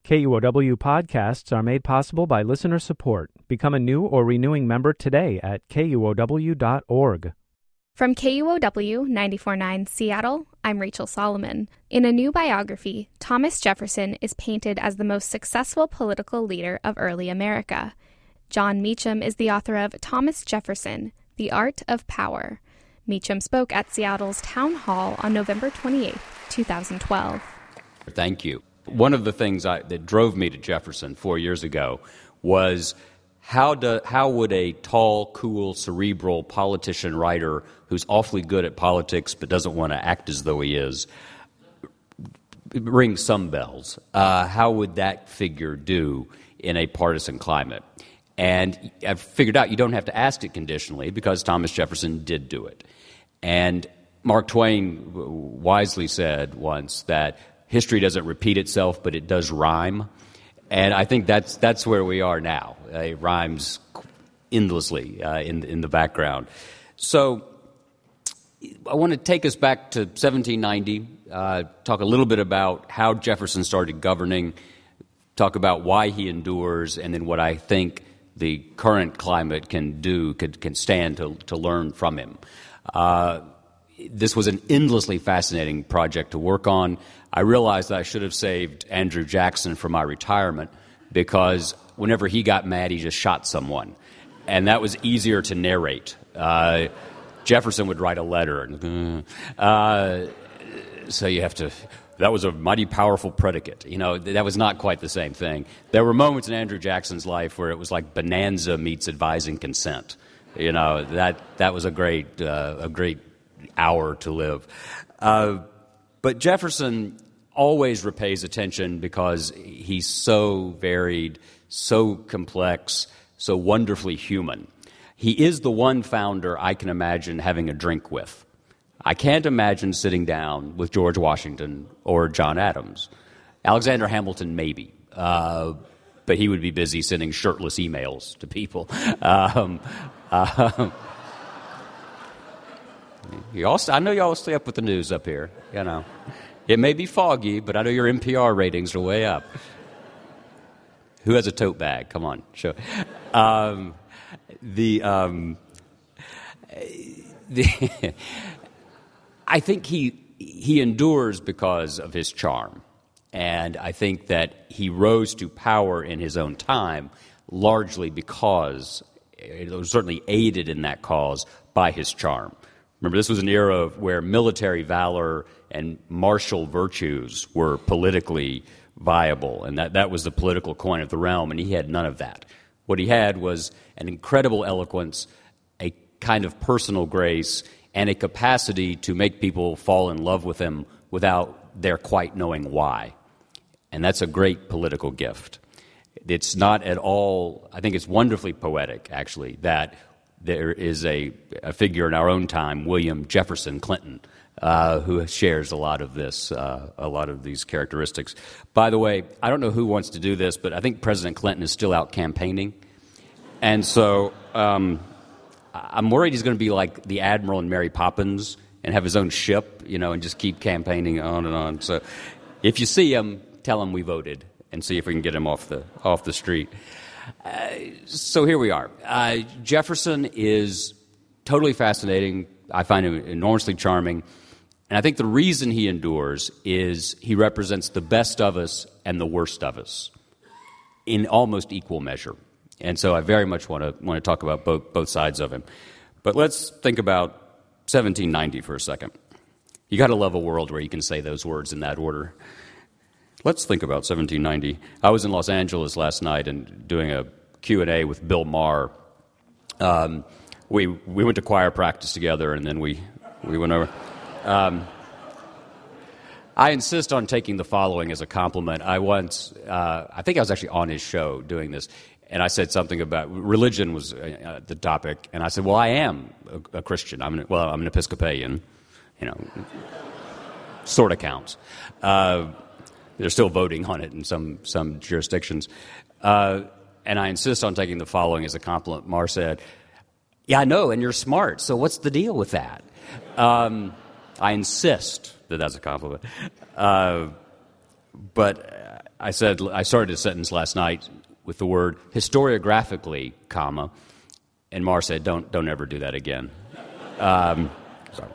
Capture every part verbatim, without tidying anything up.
K U O W podcasts are made possible by listener support. Become a new or renewing member today at K U O W dot org. From K U O W ninety-four point nine Seattle, I'm Rachel Solomon. In a new biography, Thomas Jefferson is painted as the most successful political leader of early America. Jon Meacham is the author of Thomas Jefferson, The Art of Power. Meacham spoke at Seattle's Town Hall on November twenty-eighth, twenty twelve. Thank you. One of the things I, that drove me to Jefferson four years ago was how do, how would a tall, cool, cerebral politician writer who's awfully good at politics but doesn't want to act as though he is ring some bells? Uh, how would that figure do in a partisan climate? And I've figured out you don't have to ask it conditionally because Thomas Jefferson did do it. And Mark Twain wisely said once that history doesn't repeat itself, but it does rhyme. And I think that's that's where we are now. Uh, it rhymes endlessly uh, in, in the background. So I want to take us back to seventeen ninety, uh, talk a little bit about how Jefferson started governing, talk about why he endures, and then what I think the current climate can do, could, can stand to, to learn from him. Uh, this was an endlessly fascinating project to work on. I realized that I should have saved Andrew Jackson for my retirement because whenever he got mad, he just shot someone. And that was easier to narrate. Uh, Jefferson would write a letter. And, uh, so you have to... That was a mighty powerful predicate. You know, that was not quite the same thing. There were moments in Andrew Jackson's life where it was like Bonanza meets advising consent. You know, that that was a great uh, a great hour to live. Uh, but Jefferson always repays attention because he's so varied, so complex, so wonderfully human. He is the one founder I can imagine having a drink with. I can't imagine sitting down with George Washington or John Adams. Alexander Hamilton, maybe, uh, but he would be busy sending shirtless emails to people. Um, uh, you all, I know you all stay up with the news up here. You know, it may be foggy, but I know your N P R ratings are way up. Who has a tote bag? Come on, show. Um, the um, the. I think he he endures because of his charm, and I think that he rose to power in his own time largely because it was certainly aided in that cause by his charm. Remember, this was an era of where military valor and martial virtues were politically viable, and that, that was the political coin of the realm, and he had none of that. What he had was an incredible eloquence, a kind of personal grace, and a capacity to make people fall in love with him without their quite knowing why. And that's a great political gift. It's not at all, I think it's wonderfully poetic, actually, that there is a, a figure in our own time, William Jefferson Clinton, uh, who shares a lot of this, uh, a lot of these characteristics. By the way, I don't know who wants to do this, but I think President Clinton is still out campaigning. And so... Um, I'm worried he's going to be like the Admiral in Mary Poppins and have his own ship, you know, and just keep campaigning on and on. So if you see him, tell him we voted and see if we can get him off the off the street. Uh, so here we are. Uh, Jefferson is totally fascinating. I find him enormously charming. And I think the reason he endures is he represents the best of us and the worst of us in almost equal measure. And so I very much want to want to talk about both both sides of him. But let's think about seventeen ninety for a second. You got to love a world where you can say those words in that order. Let's think about seventeen ninety. I was in Los Angeles last night and doing a Q and A with Bill Maher. Um, we we went to choir practice together, and then we, we went over. Um, I insist on taking the following as a compliment. I once, uh, I think I was actually on his show doing this, and I said something about religion was uh, the topic, and I said, well, I am a, a Christian. I'm an, well, I'm an Episcopalian, you know, sort of counts. Uh, they're still voting on it in some, some jurisdictions. Uh, and I insist on taking the following as a compliment. Maher said, yeah, I know, and you're smart, so what's the deal with that? Um, I insist that that's a compliment. Uh, but I said I started a sentence last night with the word historiographically, comma, and Marr said, "Don't don't ever do that again." Um, sorry.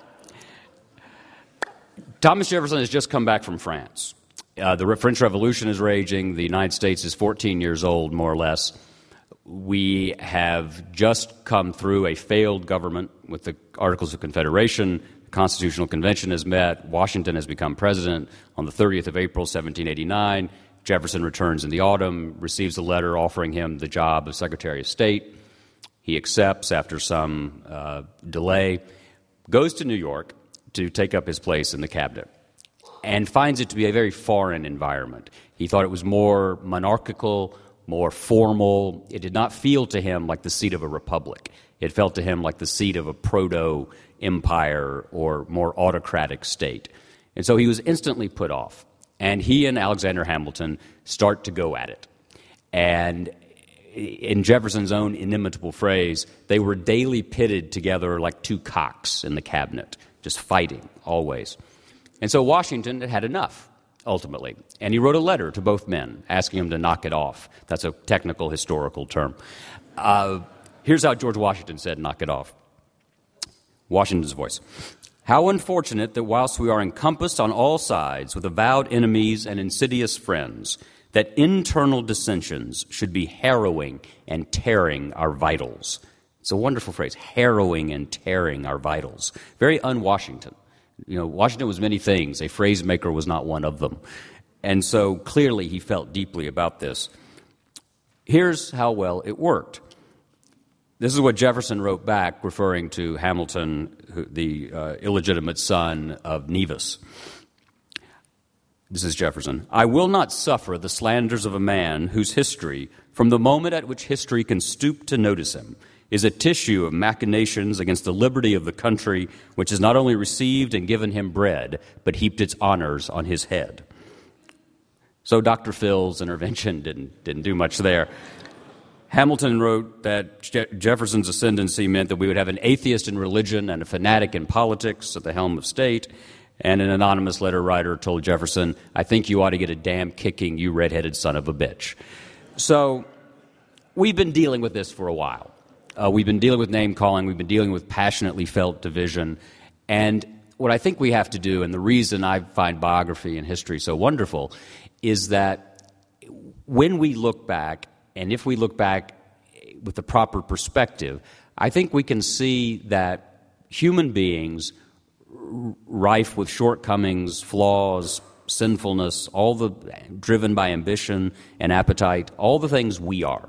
Thomas Jefferson has just come back from France. Uh, the French Revolution is raging. The United States is fourteen years old, more or less. We have just come through a failed government with the Articles of Confederation. The Constitutional Convention has met. Washington has become president on the thirtieth of April, seventeen eighty-nine. Jefferson returns in the autumn, receives a letter offering him the job of Secretary of State. He accepts after some uh, delay, goes to New York to take up his place in the cabinet, and finds it to be a very foreign environment. He thought it was more monarchical, more formal. It did not feel to him like the seat of a republic. It felt to him like the seat of a proto-empire or more autocratic state. And so he was instantly put off. And he and Alexander Hamilton start to go at it. And in Jefferson's own inimitable phrase, they were daily pitted together like two cocks in the cabinet, just fighting always. And so Washington had had enough, ultimately. And he wrote a letter to both men asking them to knock it off. That's a technical historical term. Uh, here's how George Washington said, knock it off. Washington's voice. How unfortunate that whilst we are encompassed on all sides with avowed enemies and insidious friends, that internal dissensions should be harrowing and tearing our vitals. It's a wonderful phrase, harrowing and tearing our vitals. Very un-Washington. You know, Washington was many things. A phrase maker was not one of them. And so clearly he felt deeply about this. Here's how well it worked. This is what Jefferson wrote back, referring to Hamilton, who, the uh, illegitimate son of Nevis. This is Jefferson. I will not suffer the slanders of a man whose history, from the moment at which history can stoop to notice him, is a tissue of machinations against the liberty of the country, which has not only received and given him bread, but heaped its honors on his head. So Doctor Phil's intervention didn't, didn't do much there. Hamilton wrote that Je- Jefferson's ascendancy meant that we would have an atheist in religion and a fanatic in politics at the helm of state. And an anonymous letter writer told Jefferson, I think you ought to get a damn kicking, you redheaded son of a bitch. So we've been dealing with this for a while. Uh, we've been dealing with name-calling. We've been dealing with passionately felt division. And what I think we have to do, and the reason I find biography and history so wonderful, is that when we look back, and if we look back with the proper perspective, I think we can see that human beings, r- rife with shortcomings, flaws, sinfulness, all the driven by ambition and appetite, all the things we are,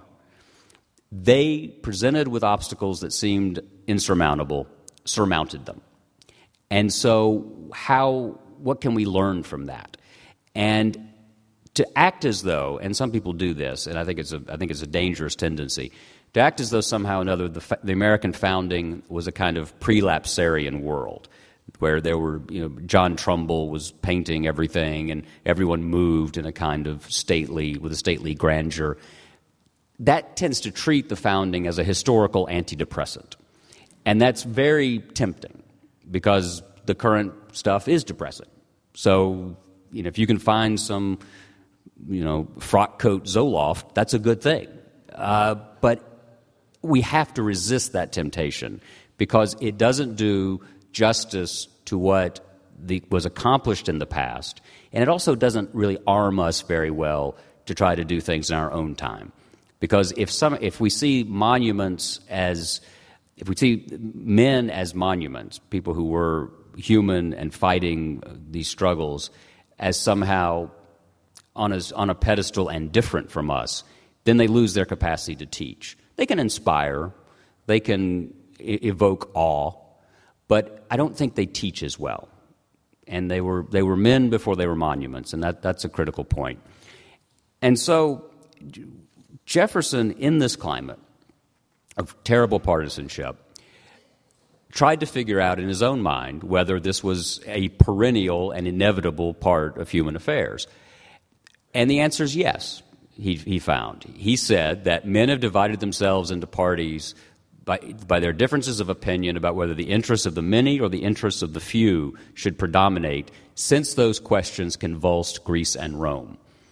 they, presented with obstacles that seemed insurmountable, surmounted them. And so how, what can we learn from that? And to act as though, and some people do this, and I think it's a, I think it's a dangerous tendency, to act as though somehow or another the, the American founding was a kind of prelapsarian world, where there were, you know, John Trumbull was painting everything, and everyone moved in a kind of stately, with a stately grandeur. That tends to treat the founding as a historical antidepressant. And that's very tempting, because the current stuff is depressing. So, you know, if you can find some, you know, frock coat Zoloft, that's a good thing. Uh, but we have to resist that temptation, because it doesn't do justice to what the, was accomplished in the past, and it also doesn't really arm us very well to try to do things in our own time. Because if some, if we see monuments as, if we see men as monuments, people who were human and fighting these struggles, as somehow on a, on a pedestal and different from us, then they lose their capacity to teach. They can inspire, they can e- evoke awe, but I don't think they teach as well. And they were they were men before they were monuments, and that, that's a critical point. And so Jefferson, in this climate of terrible partisanship, tried to figure out in his own mind whether this was a perennial and inevitable part of human affairs. And the answer is yes, he, he found. He said that men have divided themselves into parties by, by their differences of opinion about whether the interests of the many or the interests of the few should predominate, since those questions convulsed Greece and Rome.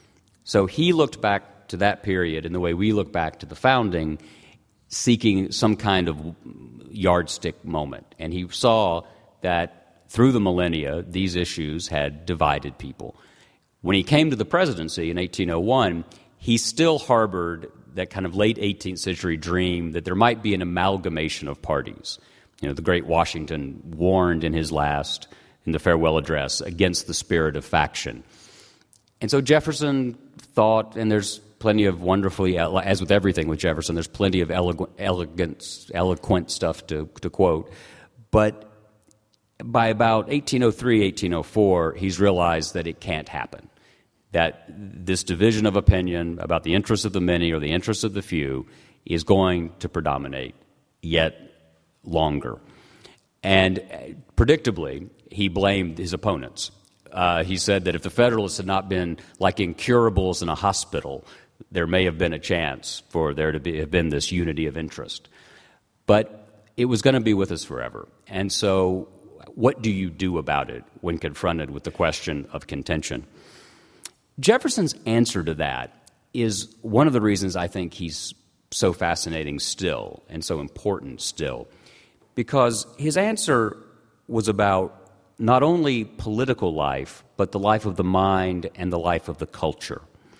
So he looked back to that period in the way we look back to the founding, seeking some kind of yardstick moment. And he saw that through the millennia, these issues had divided people. When he came to the presidency in eighteen oh one, he still harbored that kind of late eighteenth century dream that there might be an amalgamation of parties. You know, the great Washington warned in his last, in the farewell address, against the spirit of faction. And so Jefferson thought, and there's plenty of wonderfully, as with everything with Jefferson, there's plenty of eloquent, elegant, eloquent stuff to, to quote. But by about eighteen oh three, eighteen oh four, he's realized that it can't happen, that this division of opinion about the interests of the many or the interests of the few is going to predominate yet longer. And predictably, he blamed his opponents. Uh, he said that if the Federalists had not been like incurables in a hospital, there may have been a chance for there to be, have been this unity of interest. But it was going to be with us forever. And so what do you do about it when confronted with the question of contention? Jefferson's answer to that is one of the reasons I think he's so fascinating still and so important still, because his answer was about not only political life, but the life of the mind and the life of the culture.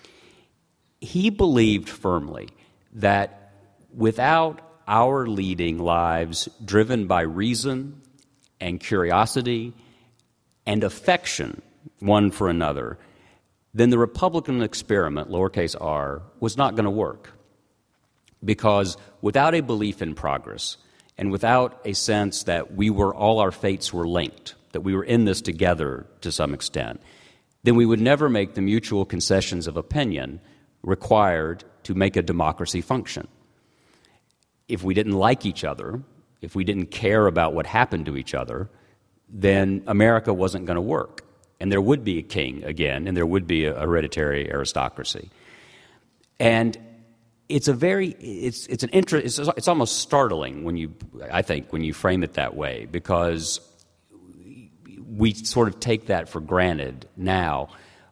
He believed firmly that without our leading lives driven by reason and curiosity and affection one for another, then the Republican experiment, lowercase r, was not going to work. Because without a belief in progress and without a sense that we were, all our fates were linked, that we were in this together to some extent, then we would never make the mutual concessions of opinion required to make a democracy function. If we didn't like each other, if we didn't care about what happened to each other, then America wasn't going to work. And there would be a king again, and there would be a hereditary aristocracy. And it's a very, it's it's an interest, it's, it's almost startling when you, I think, when you frame it that way, because we sort of take that for granted now.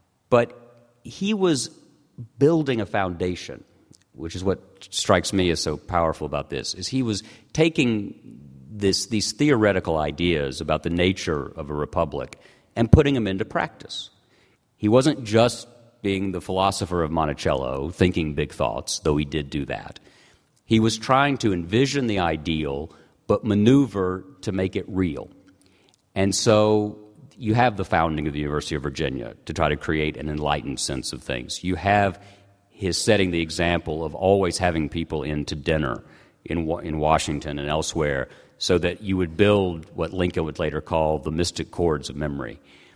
But he was building a foundation, which is what strikes me as so powerful about this, is he was taking this these theoretical ideas about the nature of a republic and putting them into practice. He wasn't just being the philosopher of Monticello, thinking big thoughts, though he did do that. He was trying to envision the ideal, but maneuver to make it real. And so you have the founding of the University of Virginia to try to create an enlightened sense of things. You have his setting the example of always having people in to dinner in in Washington and elsewhere so that you would build what Lincoln would later call the mystic chords of memory.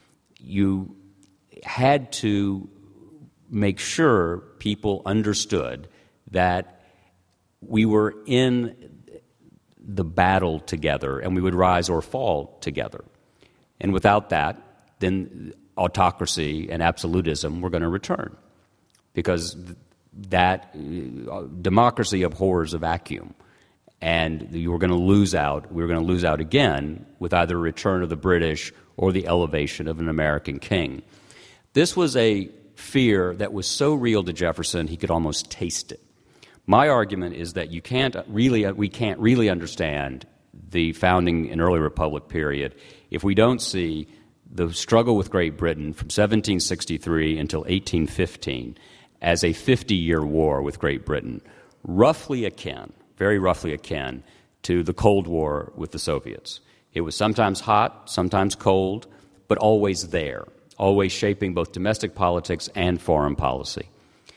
You had to make sure people understood that we were in the battle together and we would rise or fall together. And without that, then autocracy and absolutism were going to return, because that uh, democracy abhors a vacuum, and you were going to lose out. We were going to lose out again with either a return of the British or the elevation of an American king. This was a fear that was so real to Jefferson he could almost taste it. My argument is that you can't really, we can't really understand the founding and early republic period if we don't see the struggle with Great Britain from seventeen sixty-three until eighteen fifteen as a fifty-year war with Great Britain, roughly akin, very roughly akin, to the Cold War with the Soviets. It was sometimes hot, sometimes cold, but always there, always shaping both domestic politics and foreign policy.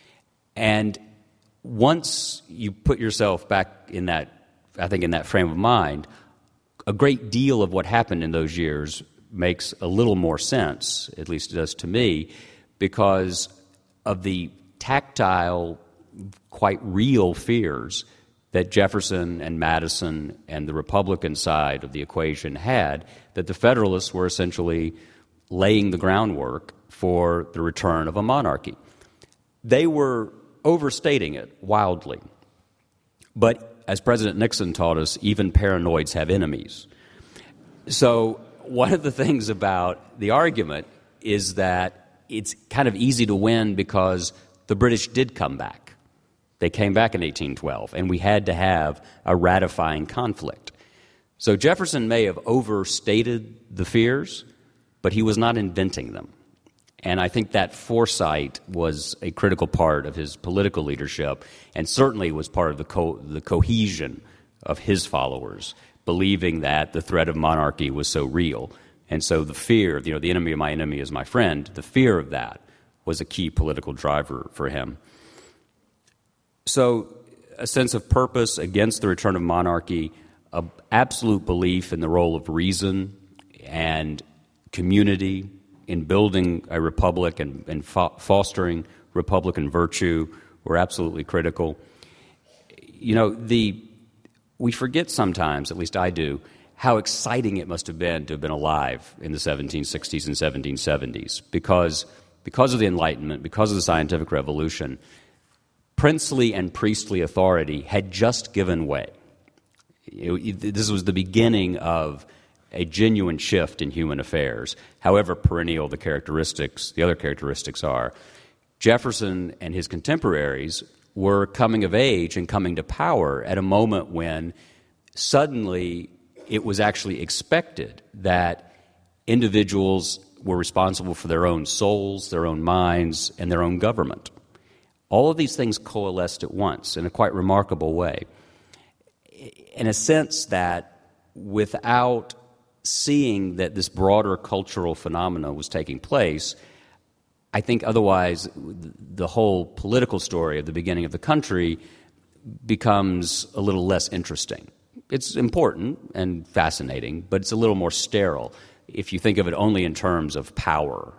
And once you put yourself back in that, I think, in that frame of mind, a great deal of what happened in those years makes a little more sense, at least it does to me, because of the tactile, quite real fears that Jefferson and Madison and the Republican side of the equation had, that the Federalists were essentially laying the groundwork for the return of a monarchy. They were overstating it wildly. But as President Nixon taught us, even paranoids have enemies. So one of the things about the argument is that it's kind of easy to win because the British did come back. They came back in eighteen twelve, and we had to have a ratifying conflict. So Jefferson may have overstated the fears, but he was not inventing them. And I think that foresight was a critical part of his political leadership, and certainly was part of the co- the cohesion of his followers, believing that the threat of monarchy was so real. And so the fear, you know, the enemy of my enemy is my friend, the fear of that was a key political driver for him. So a sense of purpose against the return of monarchy, an absolute belief in the role of reason and community in building a republic and, and fo- fostering Republican virtue were absolutely critical. You know, the we forget sometimes, at least I do, how exciting it must have been to have been alive in the seventeen sixties and seventeen seventies because, because of the Enlightenment, because of the scientific revolution, princely and priestly authority had just given way. It, this was the beginning of a genuine shift in human affairs, however perennial the characteristics, the other characteristics are. Jefferson and his contemporaries were coming of age and coming to power at a moment when suddenly it was actually expected that individuals were responsible for their own souls, their own minds, and their own government. All of these things coalesced at once in a quite remarkable way. In a sense that without seeing that this broader cultural phenomena was taking place, I think otherwise the whole political story of the beginning of the country becomes a little less interesting. It's important and fascinating, but it's a little more sterile if you think of it only in terms of power.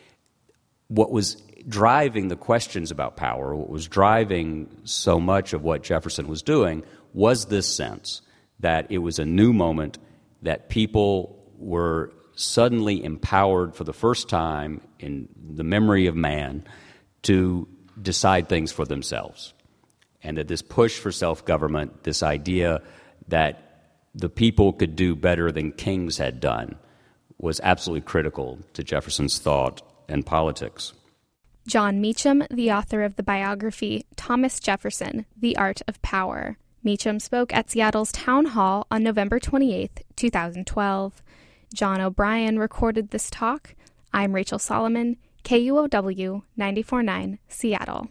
What was driving the questions about power, what was driving so much of what Jefferson was doing, was this sense that it was a new moment, that people were suddenly empowered for the first time in the memory of man to decide things for themselves. And that this push for self-government, this idea that the people could do better than kings had done, was absolutely critical to Jefferson's thought and politics. John Meacham, the author of the biography Thomas Jefferson, The Art of Power. Meacham spoke at Seattle's Town Hall on November twenty-eighth, twenty twelve. John O'Brien recorded this talk. I'm Rachel Solomon, K U O W ninety-four point nine, Seattle.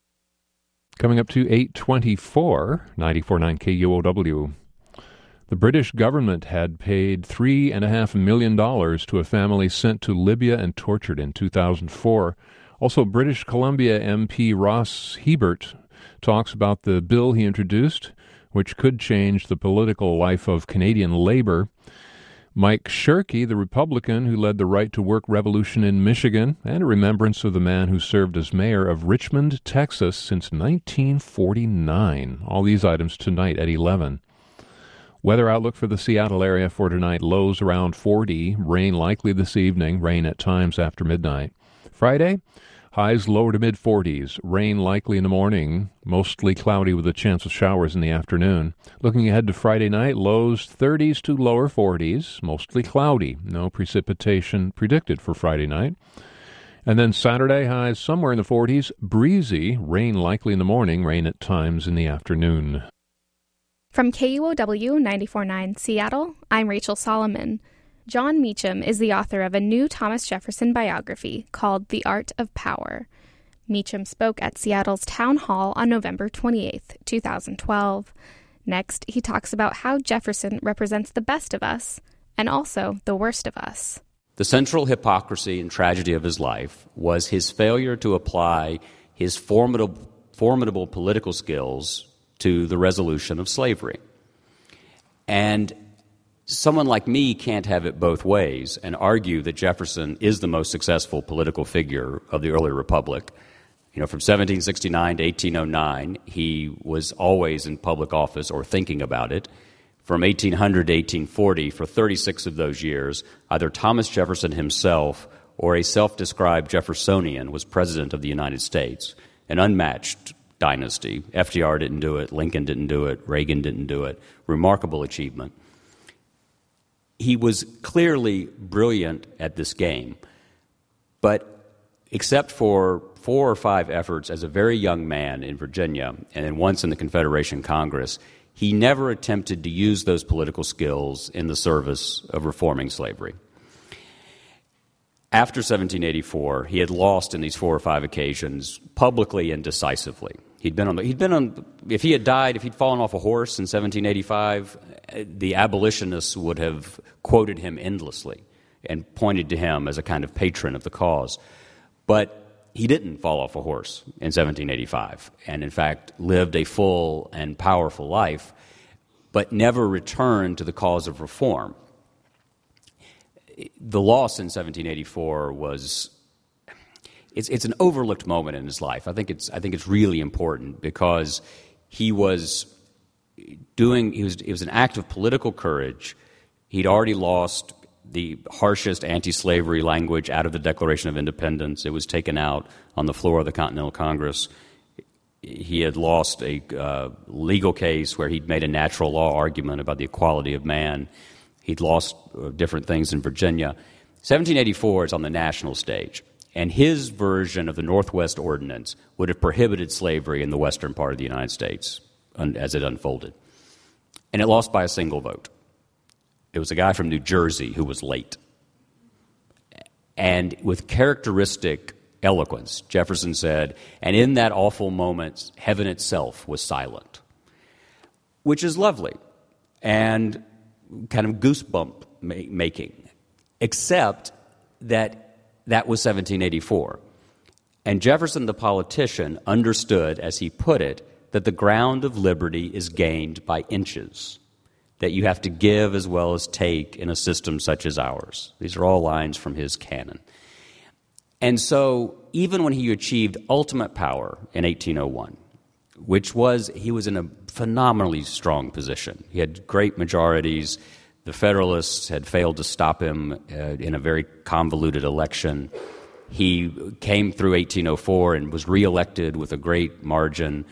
Coming up to eight twenty-four, ninety-four point nine K U O W. The British government had paid three and a half million dollars to a family sent to Libya and tortured in two thousand four. Also, British Columbia M P Ross Hebert talks about the bill he introduced, which could change the political life of Canadian Labour. Mike Shirkey, the Republican who led the right-to-work revolution in Michigan, and a remembrance of the man who served as mayor of Richmond, Texas since nineteen forty-nine. All these items tonight at eleven. Weather outlook for the Seattle area for tonight, lows around forty, rain likely this evening, rain at times after midnight. Friday, highs lower to mid-forties, rain likely in the morning, mostly cloudy with a chance of showers in the afternoon. Looking ahead to Friday night, lows thirties to lower forties, mostly cloudy, no precipitation predicted for Friday night. And then Saturday, highs somewhere in the forties, breezy, rain likely in the morning, rain at times in the afternoon. From K U O W ninety-four point nine Seattle, I'm Rachel Solomon. John Meacham is the author of a new Thomas Jefferson biography called The Art of Power. Meacham spoke at Seattle's Town Hall on November twenty-eighth, twenty twelve. Next, he talks about how Jefferson represents the best of us and also the worst of us. The central hypocrisy and tragedy of his life was his failure to apply his formidable, formidable political skills to the resolution of slavery. And someone like me can't have it both ways and argue that Jefferson is the most successful political figure of the early republic. You know, from seventeen sixty-nine to eighteen oh nine, he was always in public office or thinking about it. From eighteen hundred to eighteen forty, for thirty-six of those years, either Thomas Jefferson himself or a self-described Jeffersonian was president of the United States, an unmatched dynasty. F D R didn't do it, Lincoln didn't do it, Reagan didn't do it. Remarkable achievement. He was clearly brilliant at this game, but except for four or five efforts as a very young man in Virginia and then once in the Confederation Congress, he never attempted to use those political skills in the service of reforming slavery. After seventeen eighty-four, he had lost in these four or five occasions publicly and decisively. He'd been on the, he'd been on, if he had died, if he'd fallen off a horse in seventeen eighty-five, the abolitionists would have quoted him endlessly and pointed to him as a kind of patron of the cause. But he didn't fall off a horse in seventeen eighty-five, and in fact lived a full and powerful life, but never returned to the cause of reform. The loss in seventeen eighty-four was it's it's an overlooked moment in his life. I think it's I think it's really important because he was doing he was it was an act of political courage. He'd already lost the harshest anti-slavery language out of the Declaration of Independence. It was taken out on the floor of the Continental Congress. He had lost a uh, legal case where he'd made a natural law argument about the equality of man. He'd lost uh, different things in Virginia. seventeen eighty-four is on the national stage, and his version of the Northwest Ordinance would have prohibited slavery in the western part of the United States un- as it unfolded. And it lost by a single vote. It was a guy from New Jersey who was late. And with characteristic eloquence, Jefferson said, and in that awful moment, heaven itself was silent, which is lovely and kind of goosebump ma- making, except that that was seventeen eighty-four. And Jefferson, the politician, understood, as he put it, that the ground of liberty is gained by inches, that you have to give as well as take in a system such as ours. These are all lines from his canon. And so even when he achieved ultimate power in eighteen oh one, which was, he was in a phenomenally strong position. He had great majorities. The Federalists had failed to stop him uh, in a very convoluted election. He came through eighteen oh four and was reelected with a great margin.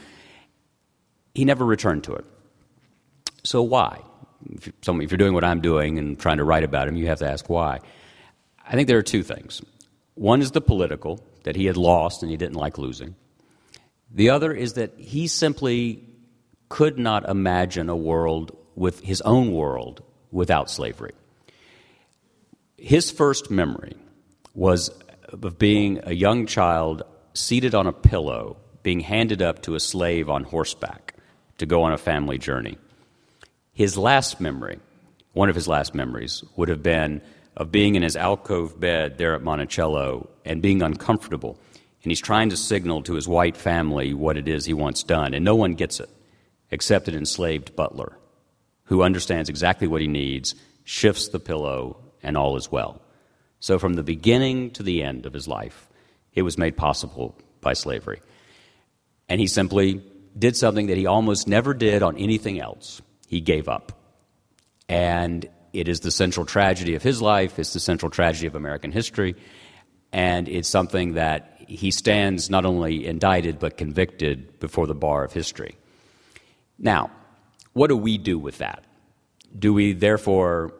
He never returned to it. So why? If you're, if you're doing what I'm doing and trying to write about him, you have to ask why. I think there are two things. One is the political, that he had lost and he didn't like losing. The other is that he simply could not imagine a world with his own world without slavery. His first memory was of being a young child seated on a pillow, being handed up to a slave on horseback to go on a family journey. His last memory, one of his last memories, would have been of being in his alcove bed there at Monticello and being uncomfortable. And he's trying to signal to his white family what it is he wants done, and no one gets it except an enslaved butler who understands exactly what he needs, shifts the pillow, and all is well. So from the beginning to the end of his life, it was made possible by slavery. And he simply did something that he almost never did on anything else. He gave up. And it is the central tragedy of his life. It's the central tragedy of American history. And it's something that he stands not only indicted but convicted before the bar of history. Now, what do we do with that? Do we therefore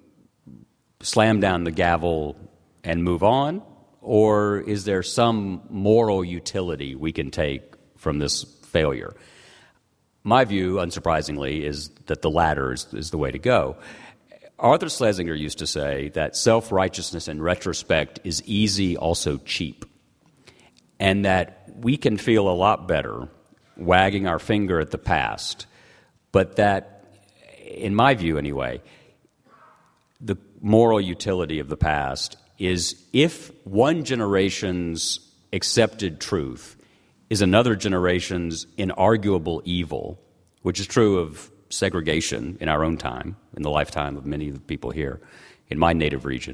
slam down the gavel and move on? Or is there some moral utility we can take from this failure? My view, unsurprisingly, is that the latter is, is the way to go. Arthur Schlesinger used to say that self-righteousness in retrospect is easy, also cheap, and that we can feel a lot better wagging our finger at the past, but that, in my view anyway, the moral utility of the past is if one generation's accepted truth is another generation's inarguable evil, which is true of segregation in our own time, in the lifetime of many of the people here in my native region.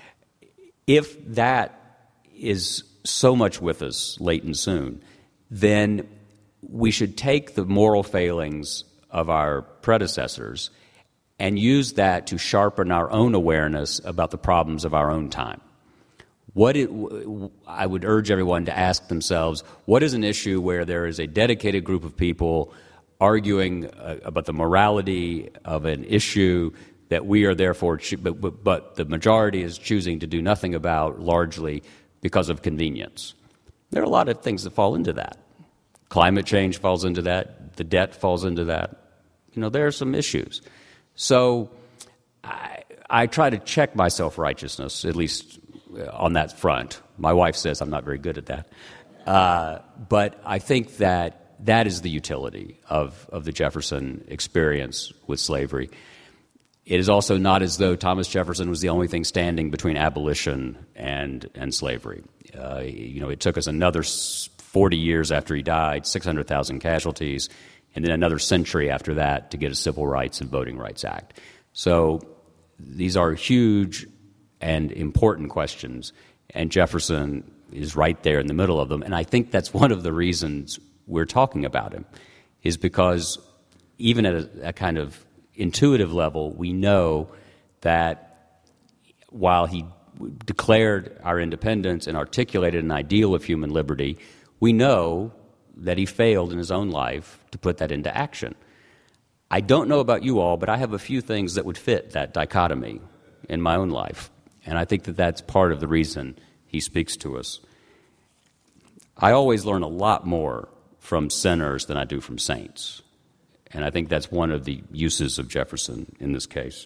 If that is so much with us late and soon, then we should take the moral failings of our predecessors and use that to sharpen our own awareness about the problems of our own time. What it, I would urge everyone to ask themselves, what is an issue where there is a dedicated group of people arguing uh, about the morality of an issue that we are therefore, cho- but, but, but the majority is choosing to do nothing about largely? because of convenience. There are a lot of things that fall into that. Climate change falls into that. The debt falls into that. You know, there are some issues. So I, I try to check my self-righteousness, at least on that front. My wife says I'm not very good at that. Uh, but I think that that is the utility of, of the Jefferson experience with slavery. It is also not as though Thomas Jefferson was the only thing standing between abolition and, and slavery. Uh, you know, it took us another forty years after he died, six hundred thousand casualties, and then another century after that to get a Civil Rights and Voting Rights Act. So these are huge and important questions, and Jefferson is right there in the middle of them. And I think that's one of the reasons we're talking about him, is because even at a, a kind of intuitive level, we know that while he declared our independence and articulated an ideal of human liberty, we know that he failed in his own life to put that into action. I don't know about you all, but I have a few things that would fit that dichotomy in my own life, and I think that that's part of the reason he speaks to us. I always learn a lot more from sinners than I do from saints, and I think that's one of the uses of Jefferson in this case.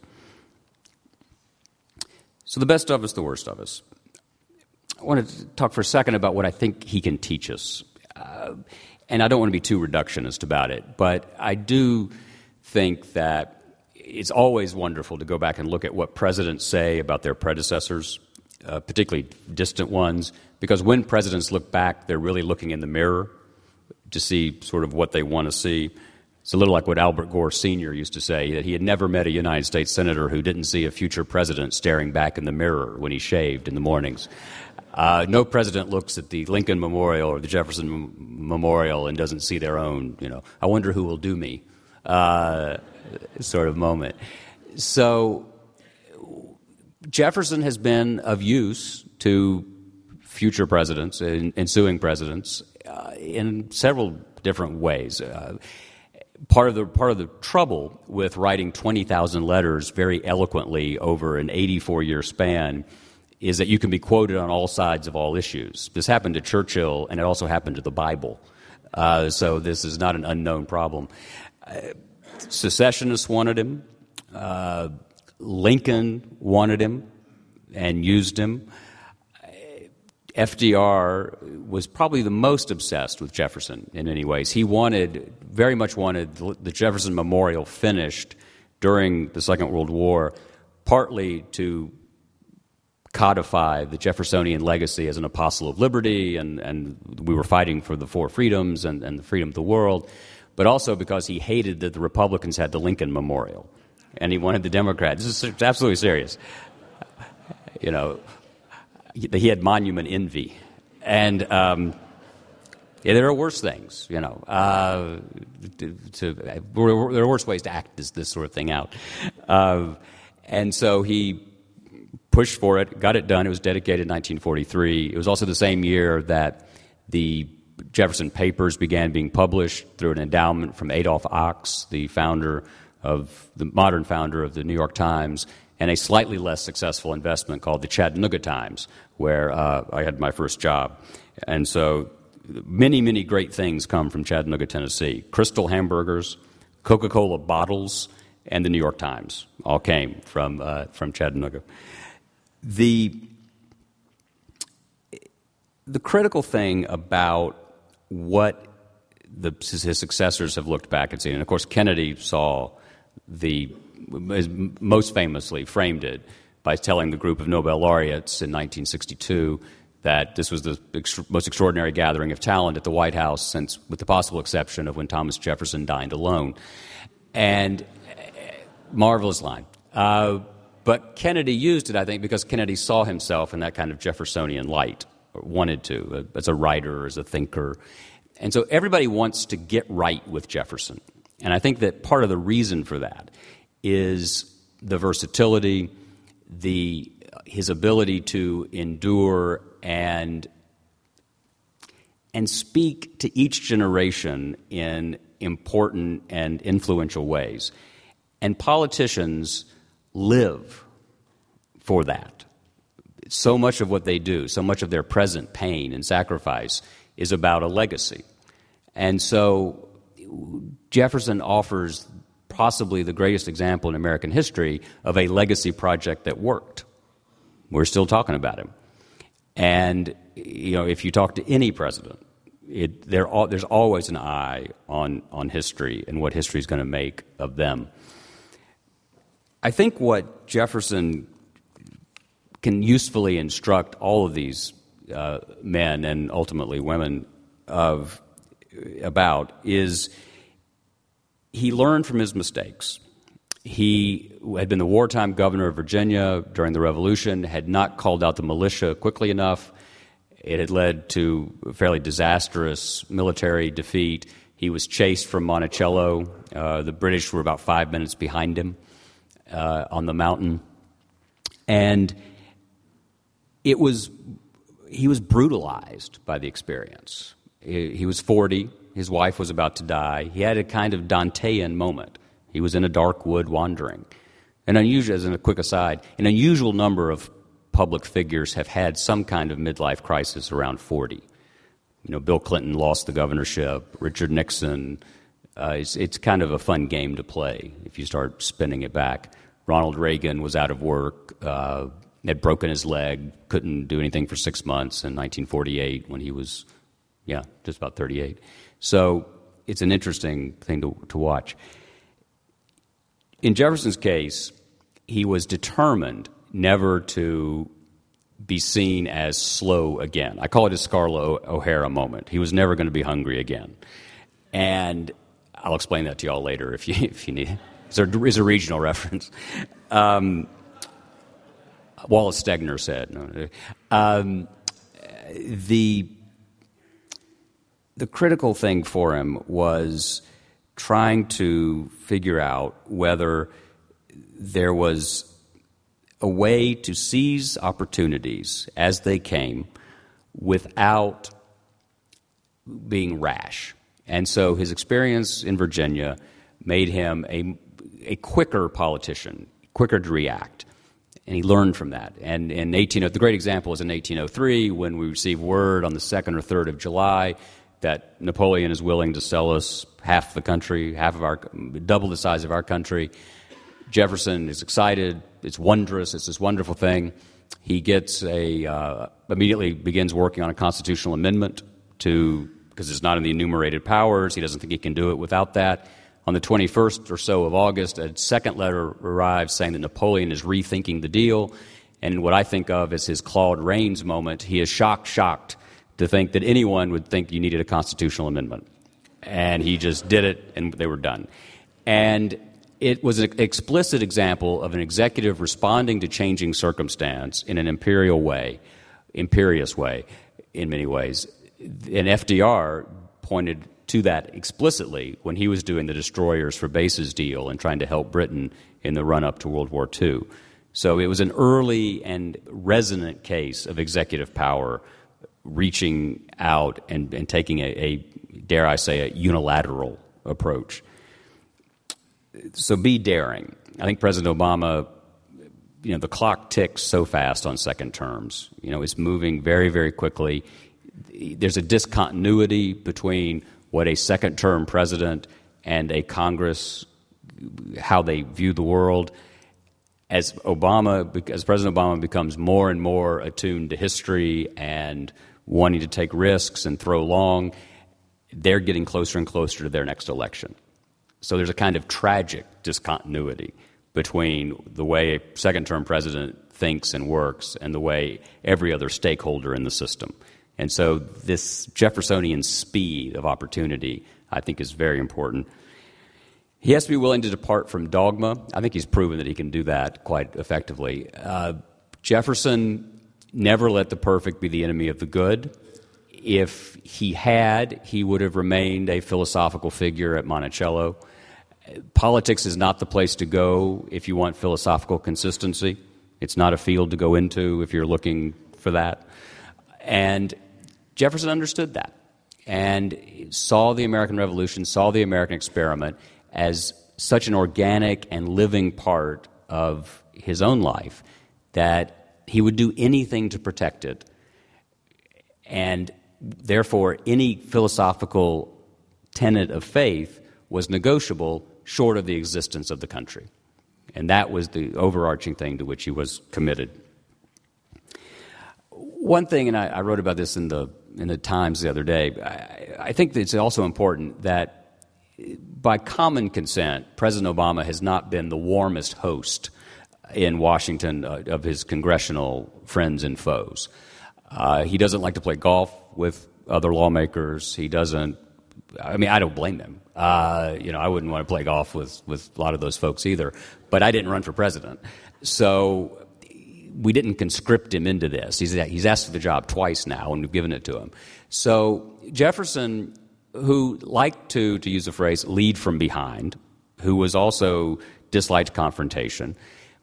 So the best of us, the worst of us. I want to talk for a second about what I think he can teach us. Uh, and I don't want to be too reductionist about it, but I do think that it's always wonderful to go back and look at what presidents say about their predecessors, uh, particularly distant ones, because when presidents look back, they're really looking in the mirror to see sort of what they want to see. It's a little like what Albert Gore Senior used to say, that he had never met a United States senator who didn't see a future president staring back in the mirror when he shaved in the mornings. Uh, no president looks at the Lincoln Memorial or the Jefferson M- Memorial and doesn't see their own, you know, I wonder who will do me uh, sort of moment. So Jefferson has been of use to future presidents and ensuing presidents uh, in several different ways. Uh, Part of the part of the trouble with writing twenty thousand letters very eloquently over an eighty-four year span is that you can be quoted on all sides of all issues. This happened to Churchill, and it also happened to the Bible. Uh, so this is not an unknown problem. Uh, secessionists wanted him. Uh, Lincoln wanted him and used him. F D R was probably the most obsessed with Jefferson in many ways. He wanted, very much wanted, the Jefferson Memorial finished during the Second World War, partly to codify the Jeffersonian legacy as an apostle of liberty, and, and we were fighting for the four freedoms and, and the freedom of the world, but also because he hated that the Republicans had the Lincoln Memorial, and he wanted the Democrats. This is absolutely serious. You know, he had monument envy, and um, yeah, there are worse things, you know. Uh, to, to, there are worse ways to act this, this sort of thing out, uh, and so he pushed for it, got it done. It was dedicated in nineteen forty-three. It was also the same year that the Jefferson Papers began being published through an endowment from Adolph Ox, the founder of the modern founder of the New York Times, and a slightly less successful investment called the Chattanooga Times, where uh, I had my first job. And so many, many great things come from Chattanooga, Tennessee. Crystal hamburgers, Coca-Cola bottles, and the New York Times all came from uh, from Chattanooga. The, the critical thing about what the, his successors have looked back and seen, and of course Kennedy saw the most famously framed it by telling the group of Nobel laureates in nineteen sixty-two that this was the ext- most extraordinary gathering of talent at the White House since, with the possible exception of when Thomas Jefferson dined alone. And uh, marvelous line. Uh, but Kennedy used it, I think, because Kennedy saw himself in that kind of Jeffersonian light, or wanted to, uh, as a writer, as a thinker. And so everybody wants to get right with Jefferson. And I think that part of the reason for that is the versatility, the his ability to endure and and speak to each generation in important and influential ways. And politicians live for that. so much of what they do, so much of their present pain and sacrifice is about a legacy. And so Jefferson offers possibly the greatest example in American history of a legacy project that worked. We're still talking about him. And, you know, if you talk to any president, it, there, there's always an eye on, on history and what history is going to make of them. I think what Jefferson can usefully instruct all of these uh, men and ultimately women of about is he learned from his mistakes. He had been the wartime governor of Virginia during the Revolution, had not called out the militia quickly enough. It had led to a fairly disastrous military defeat. He was chased from Monticello. Uh, the British were about five minutes behind him uh, on the mountain. And it was he was brutalized by the experience. He, he was forty. His wife was about to die. He had a kind of Dantean moment. He was in a dark wood wandering. An unusual, as a quick aside, an unusual number of public figures have had some kind of midlife crisis around forty. You know, Bill Clinton lost the governorship. Richard Nixon. Uh, it's, it's kind of a fun game to play if you start spinning it back. Ronald Reagan was out of work, uh, had broken his leg, couldn't do anything for six months in nineteen forty-eight when he was, yeah, just about thirty-eight. So it's an interesting thing to, to watch. In Jefferson's case, he was determined never to be seen as slow again. I call it his Scarlett O'Hara moment. He was never going to be hungry again. And I'll explain that to you all later if you if you need it. It's a, it's a regional reference. Um, Wallace Stegner said. Um, the, the critical thing for him was trying to figure out whether there was a way to seize opportunities as they came without being rash. And so his experience in Virginia made him a, a quicker politician, quicker to react. And he learned from that. And in eighteen oh, the great example is in eighteen oh three when we received word on the second or third of July that Napoleon is willing to sell us half the country, half of our, double the size of our country. Jefferson is excited. It's wondrous. It's this wonderful thing. He gets a uh, immediately begins working on a constitutional amendment to because it's not in the enumerated powers. He doesn't think he can do it without that. On the twenty-first or so of August, a second letter arrives saying that Napoleon is rethinking the deal. And what I think of as his Claude Rains moment, he is shocked, shocked to think that anyone would think you needed a constitutional amendment. And he just did it, and they were done. And it was an explicit example of an executive responding to changing circumstance in an imperial way, imperious way in many ways. And F D R pointed to that explicitly when he was doing the destroyers for bases deal and trying to help Britain in the run-up to World War Two. So it was an early and resonant case of executive power reaching out and, and taking a, a, dare I say, a unilateral approach. So be daring. I think President Obama, you know, the clock ticks so fast on second terms. You know, it's moving very, very quickly. There's a discontinuity between what a second-term president and a Congress, how they view the world. As Obama, as President Obama becomes more and more attuned to history and wanting to take risks and throw long, they're getting closer and closer to their next election. So there's a kind of tragic discontinuity between the way a second-term president thinks and works and the way every other stakeholder in the system. And so this Jeffersonian speed of opportunity, I think, is very important. He has to be willing to depart from dogma. I think he's proven that he can do that quite effectively. Uh, Jefferson never let the perfect be the enemy of the good. If he had, he would have remained a philosophical figure at Monticello. Politics is not the place to go if you want philosophical consistency. It's not a field to go into if you're looking for that. And Jefferson understood that and saw the American Revolution, saw the American experiment as such an organic and living part of his own life that he would do anything to protect it. And therefore, any philosophical tenet of faith was negotiable short of the existence of the country. And that was the overarching thing to which he was committed. One thing, and I, I wrote about this in the in the Times the other day, I, I think that it's also important that by common consent, President Obama has not been the warmest host in Washington uh, of his congressional friends and foes. Uh, he doesn't like to play golf with other lawmakers. He doesn't, I mean, I don't blame him. Uh, you know, I wouldn't want to play golf with, with a lot of those folks either. But I didn't run for president. So we didn't conscript him into this. He's, he's asked for the job twice now, and we've given it to him. So Jefferson, who liked to, to use the phrase, lead from behind, who was also disliked confrontation,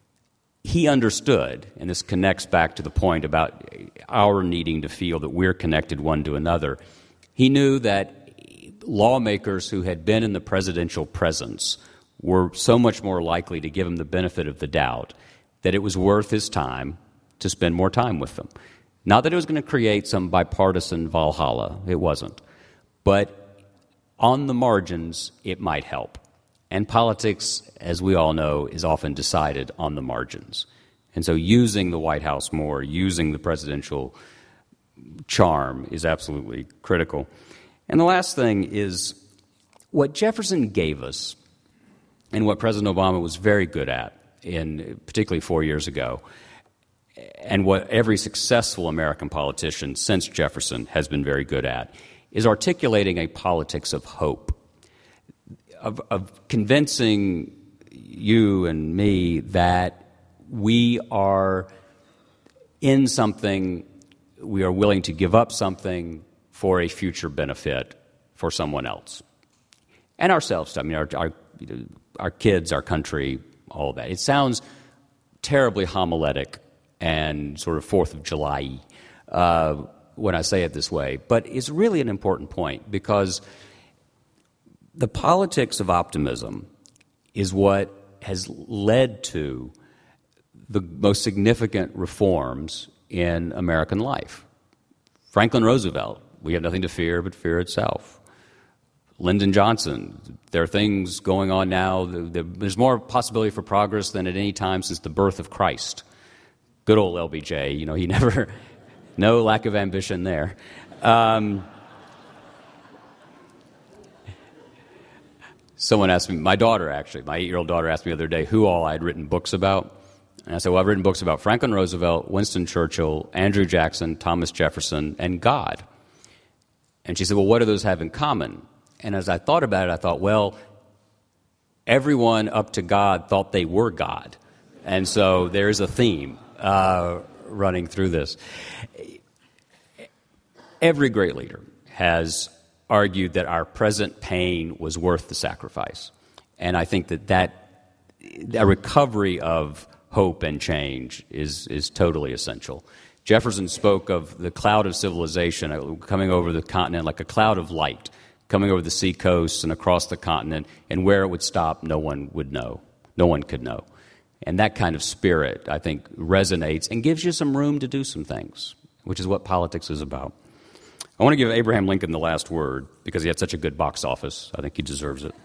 he understood, and this connects back to the point about our needing to feel that we're connected one to another. He knew that lawmakers who had been in the presidential presence were so much more likely to give him the benefit of the doubt that it was worth his time to spend more time with them. Not that it was going to create some bipartisan Valhalla. It wasn't. But on the margins, it might help. And politics, as we all know, is often decided on the margins. And so using the White House more, using the presidential charm is absolutely critical. And the last thing is what Jefferson gave us and what President Obama was very good at, in particularly four years ago, and what every successful American politician since Jefferson has been very good at, is articulating a politics of hope, of, of convincing you and me that we are in something, we are willing to give up something for a future benefit for someone else. And ourselves, I mean, our, our, our kids, our country, all of that. It sounds terribly homiletic and sort of Fourth of July uh, when I say it this way, but it's really an important point because the politics of optimism is what has led to the most significant reforms in American life. Franklin Roosevelt, we have nothing to fear but fear itself. Lyndon Johnson, there are things going on now. There's more possibility for progress than at any time since the birth of Christ. Good old L B J, you know, he never, no lack of ambition there. Um, someone asked me, my daughter actually, my eight-year-old daughter asked me the other day who all I had written books about. And I said, well, I've written books about Franklin Roosevelt, Winston Churchill, Andrew Jackson, Thomas Jefferson, and God. And she said, well, what do those have in common? And as I thought about it, I thought, well, everyone up to God thought they were God. And so there's a theme uh, running through this. Every great leader has argued that our present pain was worth the sacrifice. And I think that that a recovery of hope and change is, is totally essential. Jefferson spoke of the cloud of civilization coming over the continent like a cloud of light, coming over the sea coast and across the continent, and where it would stop, no one would know. No one could know. And that kind of spirit, I think, resonates and gives you some room to do some things, which is what politics is about. I want to give Abraham Lincoln the last word because he had such a good box office. I think he deserves it.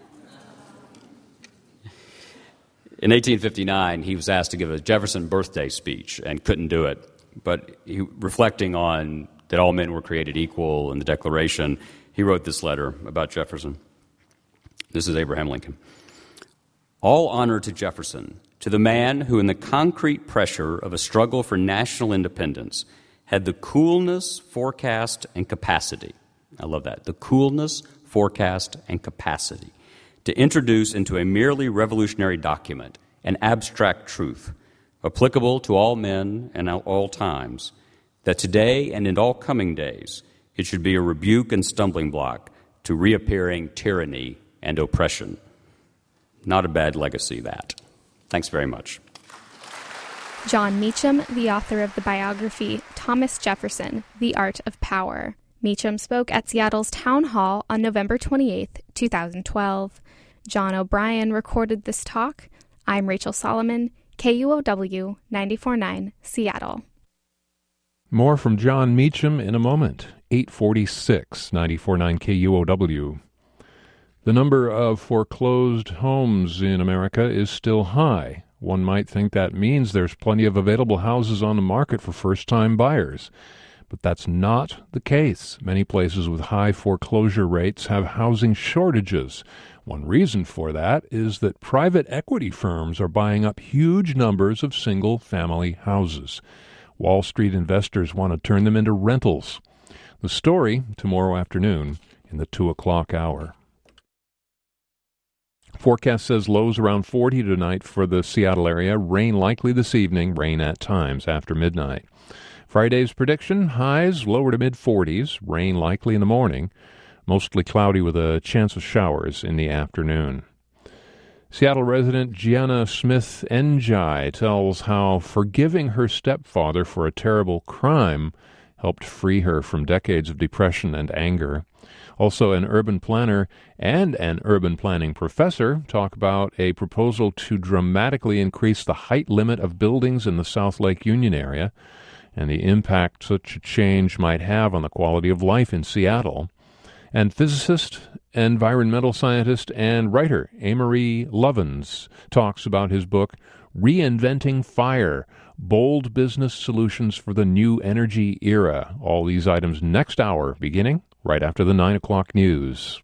In eighteen fifty-nine, he was asked to give a Jefferson birthday speech and couldn't do it. But he, reflecting on that all men were created equal in the Declaration, he wrote this letter about Jefferson. This is Abraham Lincoln. All honor to Jefferson, to the man who in the concrete pressure of a struggle for national independence had the coolness, forecast, and capacity. I love that. The coolness, forecast, and capacity to introduce into a merely revolutionary document an abstract truth applicable to all men and all times, that today and in all coming days it should be a rebuke and stumbling block to reappearing tyranny and oppression. Not a bad legacy, that. Thanks very much. John Meacham, the author of the biography Thomas Jefferson, The Art of Power. Meacham spoke at Seattle's Town Hall on November twenty-eighth, two thousand twelve. John O'Brien recorded this talk. I'm Rachel Solomon. K U O W ninety-four point nine, Seattle. More from John Meacham in a moment. eight forty-six, ninety-four point nine K U O W. The number of foreclosed homes in America is still high. One might think that means there's plenty of available houses on the market for first-time buyers. But that's not the case. Many places with high foreclosure rates have housing shortages. One reason for that is that private equity firms are buying up huge numbers of single-family houses. Wall Street investors want to turn them into rentals. The story tomorrow afternoon in the two o'clock hour. Forecast says lows around forty tonight for the Seattle area. Rain likely this evening, rain at times after midnight. Friday's prediction, highs lower to mid-forties, rain likely in the morning, mostly cloudy with a chance of showers in the afternoon. Seattle resident Gianna Smith-Njai tells how forgiving her stepfather for a terrible crime helped free her from decades of depression and anger. Also, an urban planner and an urban planning professor talk about a proposal to dramatically increase the height limit of buildings in the South Lake Union area and the impact such a change might have on the quality of life in Seattle. And physicist, environmental scientist, and writer Amory Lovins talks about his book, Reinventing Fire, Bold Business Solutions for the New Energy Era. All these items next hour, beginning right after the nine o'clock news.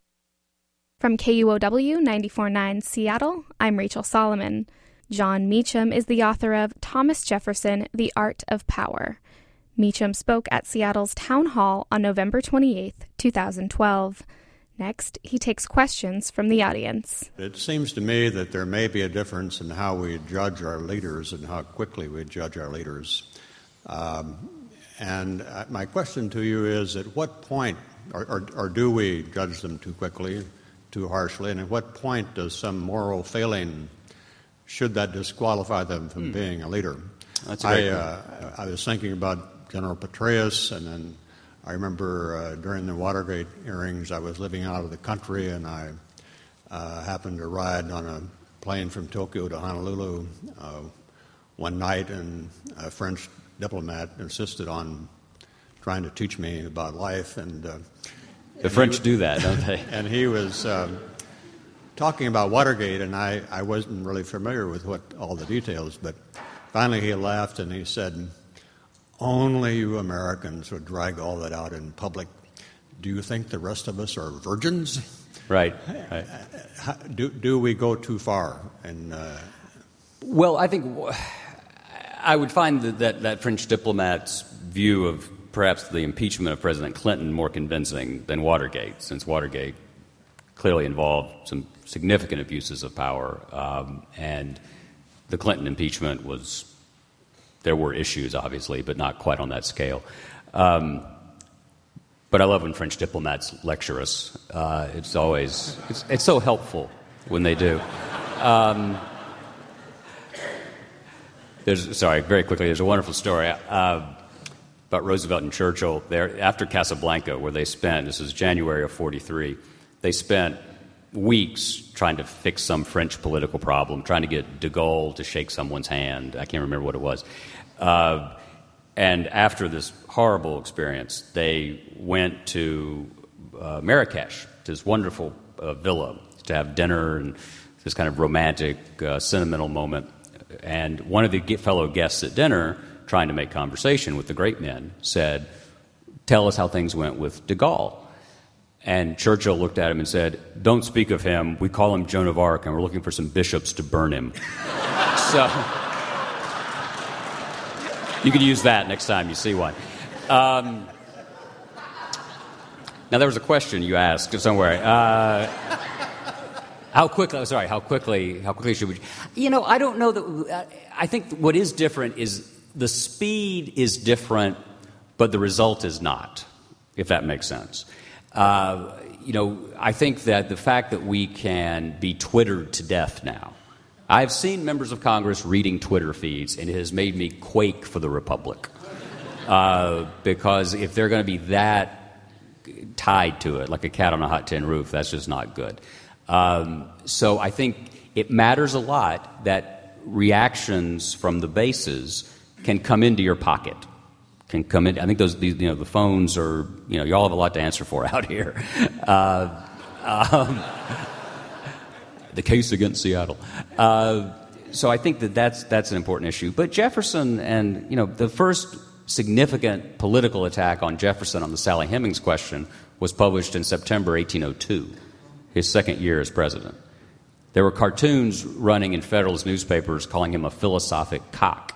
From K U O W ninety-four point nine Seattle, I'm Rachel Solomon. John Meacham is the author of Thomas Jefferson, The Art of Power. Meacham spoke at Seattle's Town Hall on November twenty-eighth, twenty twelve. Next, he takes questions from the audience. It seems to me that there may be a difference in how we judge our leaders and how quickly we judge our leaders. Um, and my question to you is, at what point, or, or, or do we judge them too quickly, too harshly, and at what point does some moral failing, should that disqualify them from hmm. being a leader? That's a great I, uh, I was thinking about General Petraeus, and then I remember uh, during the Watergate hearings, I was living out of the country, and I uh, happened to ride on a plane from Tokyo to Honolulu uh, one night, and a French diplomat insisted on trying to teach me about life. And uh, the and French he, do that, don't they? And he was um, talking about Watergate, and I, I wasn't really familiar with what all the details, but finally he laughed and he said, "Only you Americans would drag all that out in public. Do you think the rest of us are virgins?" Right. right. Do do we go too far? And uh, well, I think I would find that, that that French diplomat's view of perhaps the impeachment of President Clinton more convincing than Watergate, since Watergate clearly involved some significant abuses of power, um, and the Clinton impeachment was. There were issues, obviously, but not quite on that scale. Um, but I love when French diplomats lecture us. Uh, it's always it's, it's so helpful when they do. Um, there's sorry, very quickly. There's a wonderful story uh, about Roosevelt and Churchill. There after Casablanca, where they spent. This is January of forty-three. They spent weeks trying to fix some French political problem, trying to get de Gaulle to shake someone's hand. I can't remember what it was. Uh, and after this horrible experience, they went to uh, Marrakesh, to this wonderful uh, villa, to have dinner and this kind of romantic, uh, sentimental moment. And one of the fellow guests at dinner, trying to make conversation with the great men, said, "Tell us how things went with de Gaulle." And Churchill looked at him and said, "Don't speak of him. We call him Joan of Arc, and we're looking for some bishops to burn him." So you could use that next time you see one. Um, now, there was a question you asked somewhere. Uh, how quickly? Sorry, how quickly? How quickly should we? You know, I don't know that. I think what is different is the speed is different, but the result is not. If that makes sense. Uh, you know, I think that the fact that we can be Twittered to death now. I've seen members of Congress reading Twitter feeds, and it has made me quake for the Republic. Uh, because if they're going to be that tied to it, like a cat on a hot tin roof, that's just not good. Um, so I think it matters a lot that reactions from the bases can come into your pocket, can come in. I think those, these, you know, the phones are, you know, you all have a lot to answer for out here. Uh, um, the case against Seattle. Uh, so I think that that's, that's an important issue. But Jefferson and, you know, the first significant political attack on Jefferson on the Sally Hemings question was published in September eighteen oh two, his second year as president. There were cartoons running in Federalist newspapers calling him a philosophic cock.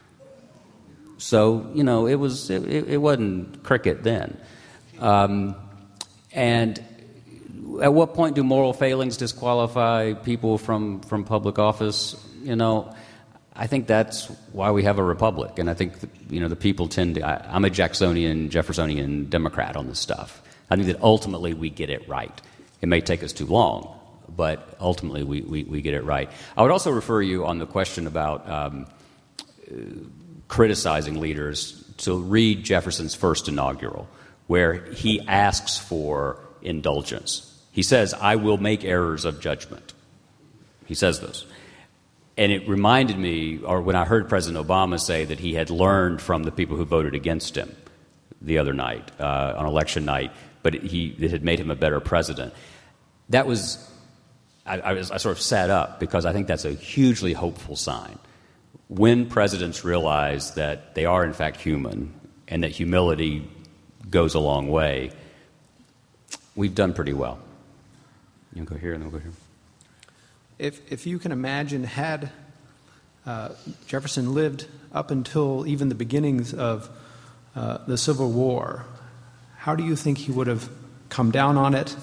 So, you know, it was it, it wasn't cricket then. Um, and at what point do moral failings disqualify people from, from public office? You know, I think that's why we have a republic. And I think, you know, the people tend to... I, I'm a Jacksonian, Jeffersonian Democrat on this stuff. I think that ultimately we get it right. It may take us too long, but ultimately we, we, we get it right. I would also refer you on the question about um, uh, criticizing leaders to read Jefferson's first inaugural, where he asks for indulgence. He says, I will make errors of judgment. He says this. And it reminded me, or when I heard President Obama say that he had learned from the people who voted against him the other night, uh, on election night, but it, he, it had made him a better president. That was, I, I, was, I sort of sat up because I think that's a hugely hopeful sign. When presidents realize that they are in fact human and that humility goes a long way, we've done pretty well. You can go here and then we'll go here. If, if you can imagine, had uh, Jefferson lived up until even the beginnings of uh, the Civil War, how do you think he would have come down on it,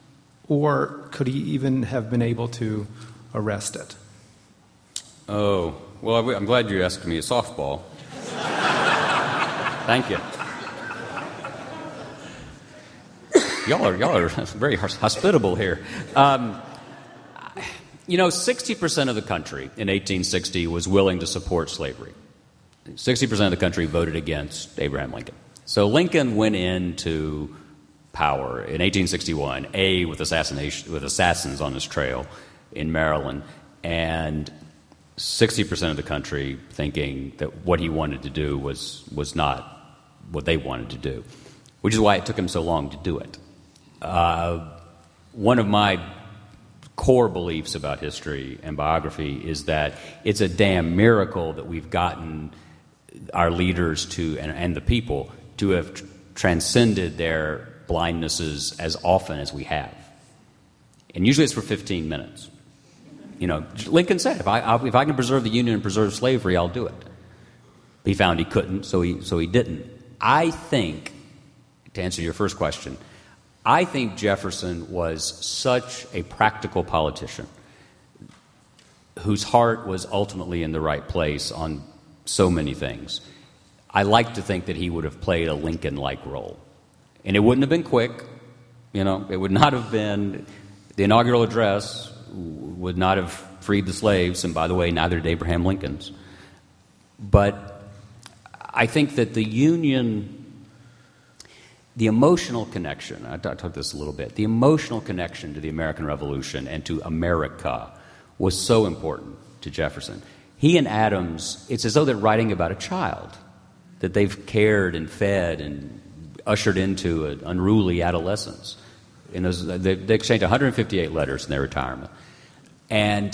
or could he even have been able to arrest it? Oh, well, I'm glad you asked me a softball. Thank you. Y'all are, y'all are very hospitable here. Um, you know, sixty percent of the country in eighteen sixty was willing to support slavery. sixty percent of the country voted against Abraham Lincoln. So Lincoln went into power in eighteen sixty-one, A, with assassination, with assassins on his trail in Maryland, and sixty percent of the country thinking that what he wanted to do was, was not what they wanted to do, which is why it took him so long to do it. Uh, one of my core beliefs about history and biography is that it's a damn miracle that we've gotten our leaders to, and, and the people, to have tr- transcended their blindnesses as often as we have. And usually it's for fifteen minutes. You know, Lincoln said, if I, I, if I can preserve the Union and preserve slavery, I'll do it. He found he couldn't, so he, so he didn't. I think, to answer your first question, I think Jefferson was such a practical politician whose heart was ultimately in the right place on so many things. I like to think that he would have played a Lincoln-like role. And it wouldn't have been quick. You know, it would not have been, the inaugural address would not have freed the slaves, and by the way, neither did Abraham Lincoln's. But I think that the Union, the emotional connection, I talked about this a little bit, the emotional connection to the American Revolution and to America was so important to Jefferson. He and Adams, it's as though they're writing about a child that they've cared and fed and ushered into an unruly adolescence. In those, they, they exchanged one hundred fifty-eight letters in their retirement. And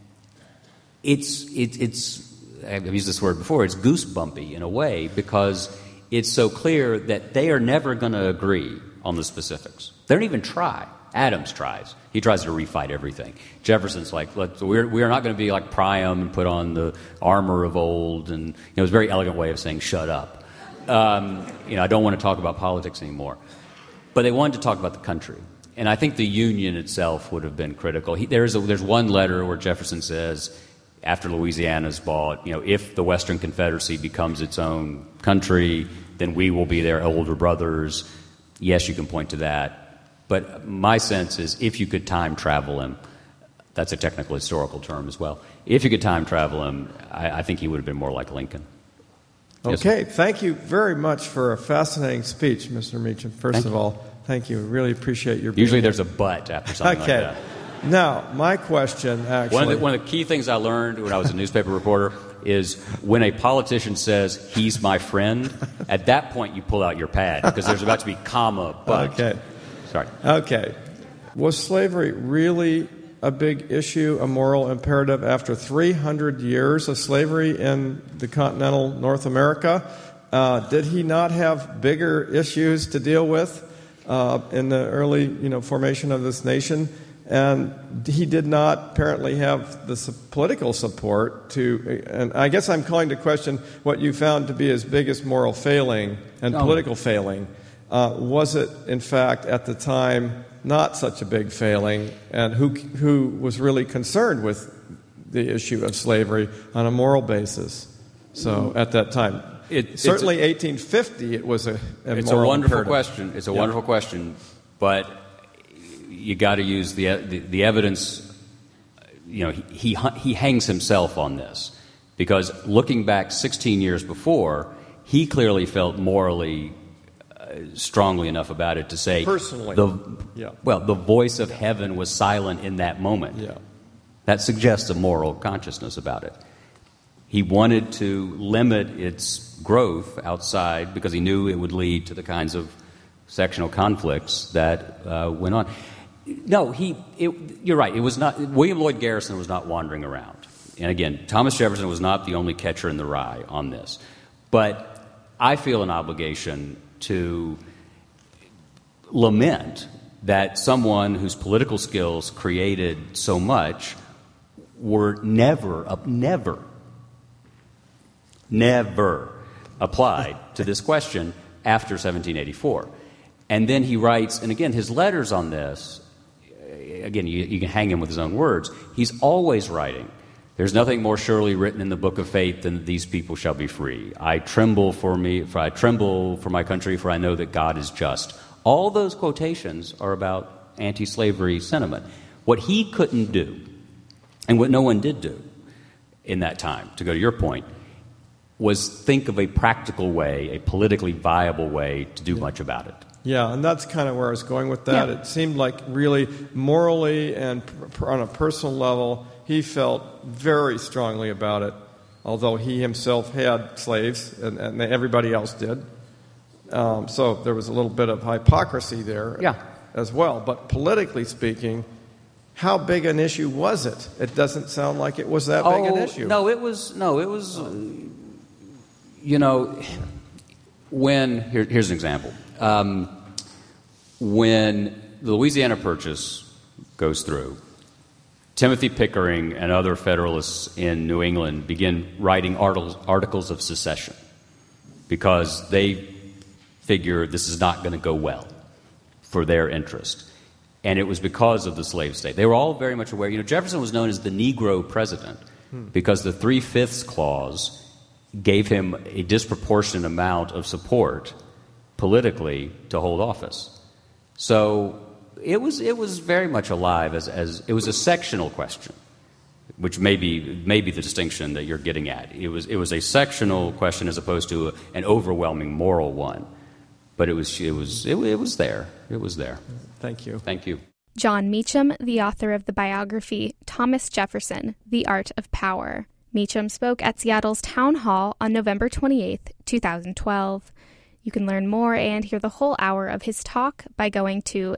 it's, it, it's, I've used this word before, it's goosebumpy in a way because it's so clear that they are never going to agree on the specifics. They don't even try. Adams tries. He tries to refight everything. Jefferson's like, Let's, we're, we're not going to be like Priam and put on the armor of old. And you know, it was a very elegant way of saying, shut up. Um, you know, I don't want to talk about politics anymore. But they wanted to talk about the country. And I think the Union itself would have been critical. He, there's, a, there's one letter where Jefferson says, after Louisiana's bought, you know, if the Western Confederacy becomes its own country, then we will be their older brothers. Yes, you can point to that. But my sense is if you could time travel him, that's a technical historical term as well. If you could time travel him, I, I think he would have been more like Lincoln. Okay, yes, thank you very much for a fascinating speech, Mister Meacham. First thank of you. all, thank you. Really appreciate your being Usually here. there's a but after something okay. like that. Now, my question actually... One of, the, one of the key things I learned when I was a newspaper reporter is when a politician says, he's my friend, at that point you pull out your pad because there's about to be comma, but... Okay. Sorry. Okay. Was slavery really a big issue, a moral imperative after three hundred years of slavery in the continental North America? Uh, did he not have bigger issues to deal with uh, in the early, you know, formation of this nation? And he did not apparently have the su- political support to, and I guess I'm calling to question what you found to be his biggest moral failing and no. political failing. Uh, was it, in fact, at the time, not such a big failing? And who who was really concerned with the issue of slavery on a moral basis? So at that time, it, certainly a, eighteen fifty, it was a, a it's moral a wonderful imperative. question. It's a yeah. wonderful question, but you got to use the, the the evidence. You know, he, he he hangs himself on this because looking back sixteen years before, he clearly felt morally uh, strongly enough about it to say personally, the yeah. well, the voice of heaven was silent in that moment. Yeah. That suggests a moral consciousness about it. He wanted to limit its growth outside because he knew it would lead to the kinds of sectional conflicts that uh, went on. No, he. It, you're right. It was not. William Lloyd Garrison was not wandering around. And again, Thomas Jefferson was not the only catcher in the rye on this. But I feel an obligation to lament that someone whose political skills created so much were never, uh, never, never applied to this question after seventeen eighty-four. And then he writes, and again, his letters on this, again, you, you can hang him with his own words. He's always writing, there's nothing more surely written in the book of fate than these people shall be free. I tremble for me, for I tremble for my country, for I know that God is just. All those quotations are about anti-slavery sentiment. What he couldn't do, and what no one did do in that time, to go to your point, was think of a practical way, a politically viable way to do yeah. much about it. Yeah, and that's kind of where I was going with that. Yeah. It seemed like really morally and pr- on a personal level, he felt very strongly about it, although he himself had slaves, and, and everybody else did. Um, so there was a little bit of hypocrisy there yeah. as well. But politically speaking, how big an issue was it? It doesn't sound like it was that oh, big an issue. No, it was, no, it was, uh, you know, when, here, here's an example. Um, when the Louisiana Purchase goes through, Timothy Pickering and other Federalists in New England begin writing articles, articles of secession because they figure this is not going to go well for their interest. And it was because of the slave state. They were all very much aware. You know, Jefferson was known as the Negro president hmm. because the Three-Fifths Clause gave him a disproportionate amount of support politically to hold office. So it was it was very much alive as as it was a sectional question, which may be, may be the distinction that you're getting at. It was it was a sectional question as opposed to a, an overwhelming moral one. But it was it was it, it was there. It was there. Thank you. Thank you. John Meacham, the author of the biography Thomas Jefferson, The Art of Power. Meacham spoke at Seattle's Town Hall on November twenty-eighth, twenty twelve. You can learn more and hear the whole hour of his talk by going to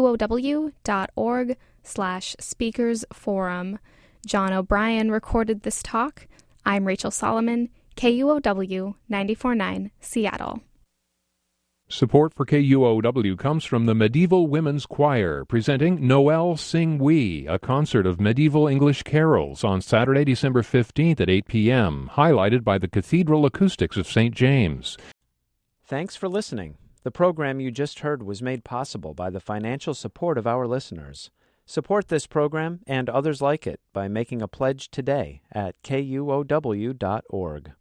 kuow.org slash speakers forum. John O'Brien recorded this talk. I'm Rachel Solomon, K U O W ninety-four point nine, Seattle. Support for K U O W comes from the Medieval Women's Choir, presenting Noel Sing We, a concert of medieval English carols on Saturday, December fifteenth at eight p.m., highlighted by the Cathedral Acoustics of Saint James. Thanks for listening. The program you just heard was made possible by the financial support of our listeners. Support this program and others like it by making a pledge today at K U O W dot org.